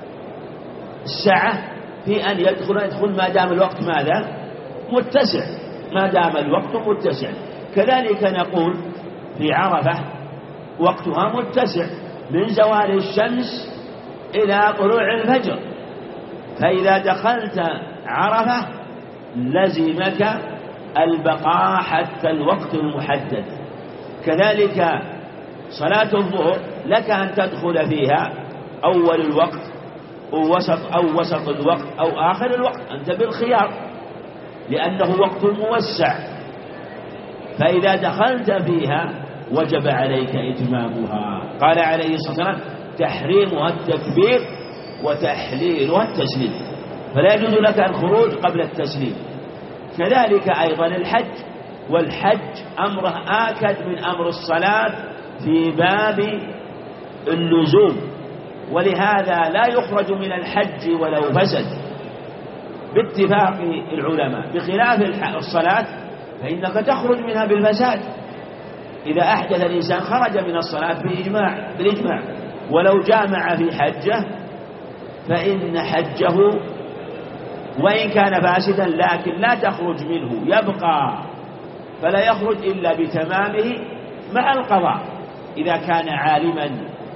السعة في أن يدخل يدخل ما دام الوقت ماذا؟ متسع، ما دام الوقت متسع. كذلك نقول في عرفة وقتها متسع من زوال الشمس إلى طلوع الفجر، فإذا دخلت عرفة لزمك البقاء حتى الوقت المحدد. كذلك صلاة الظهر لك أن تدخل فيها أول الوقت أو وسط أو وسط الوقت أو آخر الوقت، أنت بالخيار لأنه وقت موسع. فإذا دخلت فيها وجب عليك إتمامها. قال عليه الصلاة والسلام تحريمها التكبير وتحليلها التسليم، فلا يجوز لك الخروج قبل التسليم. كذلك أيضا الحج، والحج أمره آكد من أمر الصلاة في باب اللزوم، ولهذا لا يخرج من الحج ولو فسد باتفاق العلماء، بخلاف الصلاة فإنك تخرج منها بالفساد. إذا أحدث الإنسان خرج من الصلاة بالإجماع, بالإجماع ولو جامع في حجه فإن حجه وإن كان فاسدا لكن لا تخرج منه، يبقى فلا يخرج إلا بتمامه مع القضاء إذا كان عالما،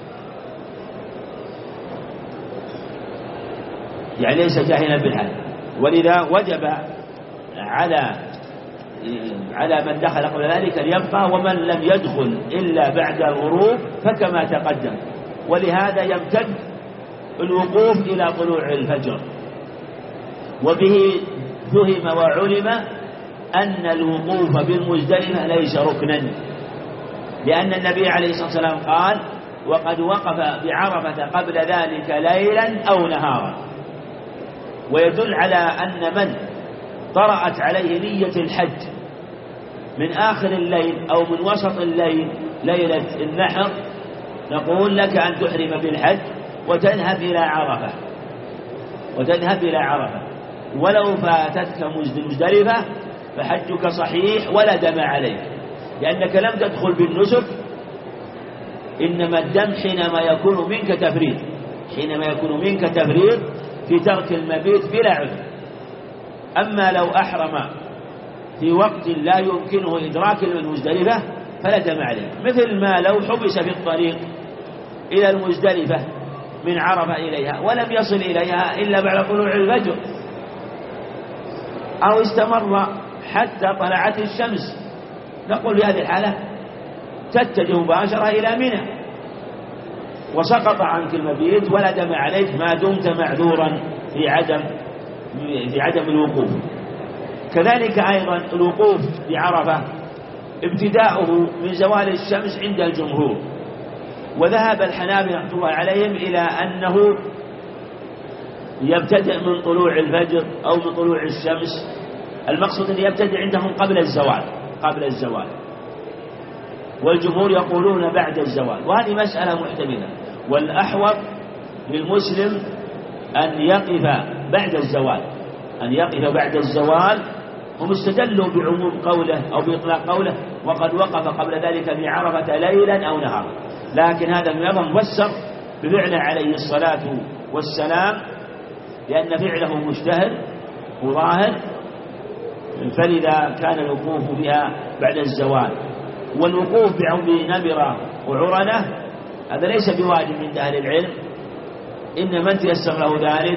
يعني ليس جاهلا بالحج. ولذا وجب على على من دخل قبل ذلك أن يبقى، ومن لم يدخل إلا بعد الغروب فكما تقدم. ولهذا يمتد الوقوف إلى طلوع الفجر. وبه فهم وعلم أن الوقوف بالمزدلفة ليس ركنا، لأن النبي عليه الصلاة والسلام قال وقد وقف بعرفة قبل ذلك ليلا أو نهارا. ويدل على أن من طرأت عليه نية الحج من آخر الليل أو من وسط الليل ليلة النحر نقول لك أن تحرم بالحج وتذهب إلى عرفة وتذهب إلى عرفة ولو فاتتك مزدلفة فحجك صحيح ولا دم عليك. لأنك لم تدخل بالنسك، إنما الدم حينما يكون منك تفريط، حينما يكون منك تفريط في ترك المبيت بلا عذر. أما لو أحرم في وقت لا يمكنه إدراك المزدلفة فلا دم عليه، مثل ما لو حبس في الطريق إلى المزدلفة من عرفة إليها ولم يصل إليها إلا بعد طلوع الفجر، أو استمر حتى طلعت الشمس، نقول في هذه الحالة تتجه مباشرة إلى منى وسقط عنك المبيت ولا دم عليك ما دمت معذورا في عدم في عدم الوقوف. كذلك أيضا الوقوف بعرفة ابتداؤه من زوال الشمس عند الجمهور، وذهب الحنابلة رحمة الله عليهم إلى أنه يبتدئ من طلوع الفجر أو من طلوع الشمس، المقصود أن يبتدئ عندهم قبل الزوال قبل الزوال والجمهور يقولون بعد الزوال، وهذه مسألة محتملة. والأحوط للمسلم أن يقف بعد الزوال أن يقف بعد الزوال هم استدلوا بعموم قوله أو بإطلاق قوله وقد وقف قبل ذلك بعرفة ليلا أو نهارا، لكن هذا أيضا مفسر بفعله عليه الصلاة والسلام، لأن فعله مشتهر وظاهر، فلذا كان الوقوف بها بعد الزوال. والوقوف بنمرة وعرنة هذا ليس بواجب عند أهل العلم، إن من تيسر له ذلك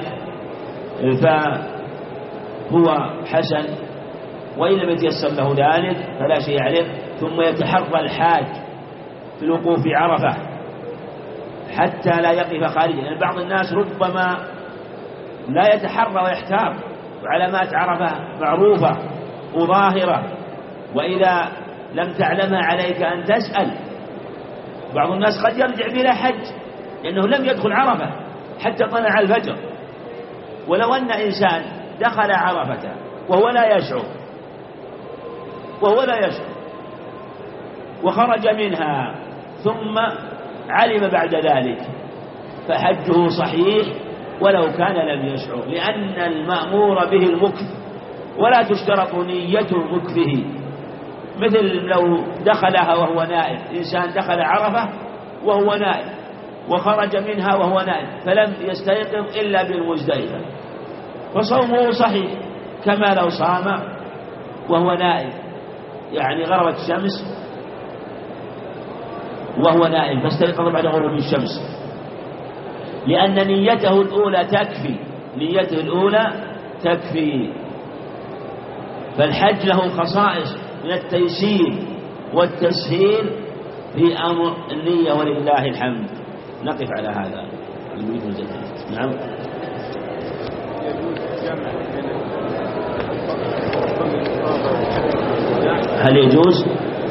فهو حسن، وإن لم يتيسر له ذلك فلا شيء عليه. ثم يتحرى الحاج في الوقوف بعرفة حتى لا يقف خارجا، يعني بعض الناس ربما لا يتحرى ويحتار، وعلامات عرفة معروفة وظاهرة، وإذا لم تعلمها عليك أن تسأل. بعض الناس قد يرجع بلا حج لأنه لم يدخل عرفة حتى طلع الفجر، ولو أن إنسان دخل عرفة وهو لا يشعر وهو لا يشعر وخرج منها ثم علم بعد ذلك فحجه صحيح ولو كان لم يشعر، لأن المأمور به المكث ولا تشترط نية مكثه. مثل لو دخلها وهو نائم، إنسان دخل عرفة وهو نائم وخرج منها وهو نائم فلم يستيقظ إلا بالمزدلفة فصومه صحيح كما لو صام وهو نائم، يعني غربت الشمس وهو نائم فاستيقظ بعد غروب الشمس، لأن نيته الأولى تكفي نيته الأولى تكفي. فالحج له خصائص من التيسير والتسهيل في أمر النية ولله الحمد. نقف على هذا. نعم. هل يجوز؟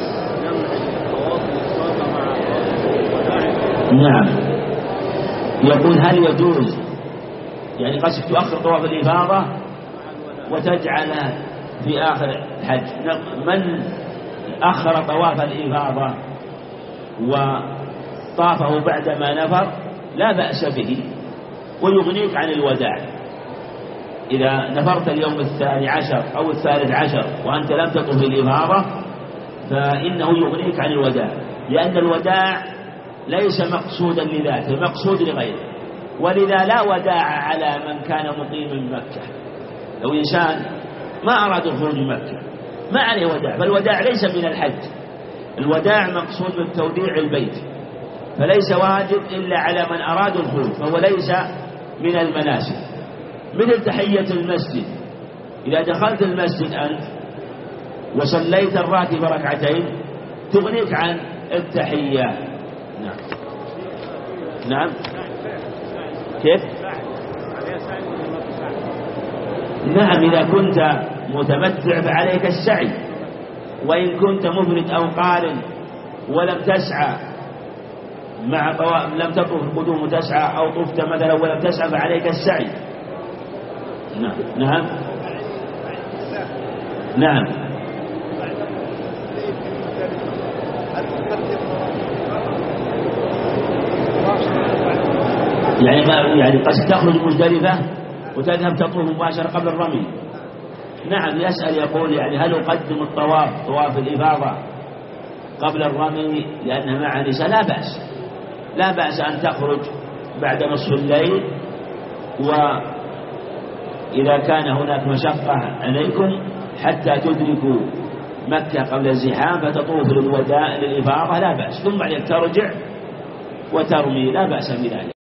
نعم. يقول هل يجوز، يعني قصد تؤخر طواف الإفاضة وتجعله في آخر الحج. من أخر طواف الإفاضة وطافه بعدما نفر لا بأس به ويغنيك عن الوداع. إذا نفرت اليوم الثاني عشر أو الثالث عشر وأنت لم تطف الإفاضة فإنه يغنيك عن الوداع، لأن الوداع ليس مقصودا لذاته، مقصود لغيره، ولذا لا وداع على من كان مقيم مكة. لو إنسان ما أراد الخروج من مكة ما عليه وداع، فالوداع ليس من الحج، الوداع مقصود من توديع البيت، فليس واجب إلا على من أراد الخروج، فهو ليس من المناسك. مثل تحية المسجد، إذا دخلت المسجد أنت وصليت الراتب ركعتين تغنيك عن التحية. نعم. نعم. كيف؟ نعم، إذا كنت متمتع فعليك السعي، وإن كنت مفرد أو قارن ولم تسعى مع طواف، لم تطف القدوم وتسعى أو طفت مثلا ولم تسعى فعليك السعي. نعم. نعم. نعم. يعني ما يعني قد تخرج مزدلفة وتذهب تطوف مباشرة قبل الرمي. نعم. يسأل يقول يعني هل أقدم الطواف طواف الإفاضة قبل الرمي لأنها مع نساء لا بأس، لا بأس أن تخرج بعد نصف الليل، وإذا كان هناك مشقة عليكم حتى تدركوا مكة قبل الزحام فتطوف للوداع للإفاضة لا بأس، ثم بعد ترجع وترمي لا بأس بذلك.